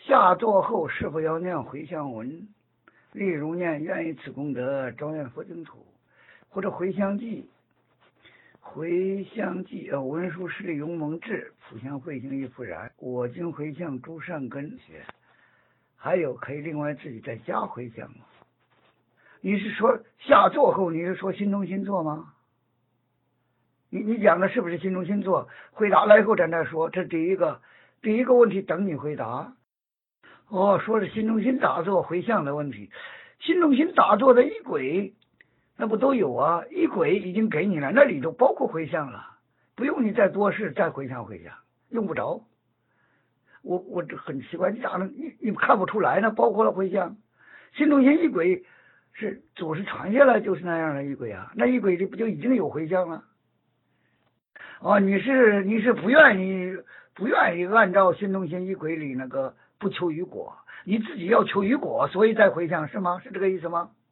下座后是否要念回向文？例如念愿以此功德庄严佛净土，或者回向偈。文殊师利勇猛智，普向慧行亦复然。我今回向诸善根些，还有可以另外自己在家回向吗？你是说下座后你是说心中心坐吗？你讲的是不是心中心坐？回答了以后咱再说，这是第一个问题等你回答。说是心中心打坐回向的问题，心中心打坐的仪轨那不都有啊？仪轨已经给你了，那里头包括回向了，不用你再多事再回向，用不着。我这很奇怪，你咋能你看不出来呢？包括了回向，心中心仪轨是祖师传下来就是那样的仪轨啊，那仪轨里不就已经有回向了？你是不愿意按照心中心仪轨里那个不求于果，你自己要求于果，所以再回向是吗？是这个意思吗？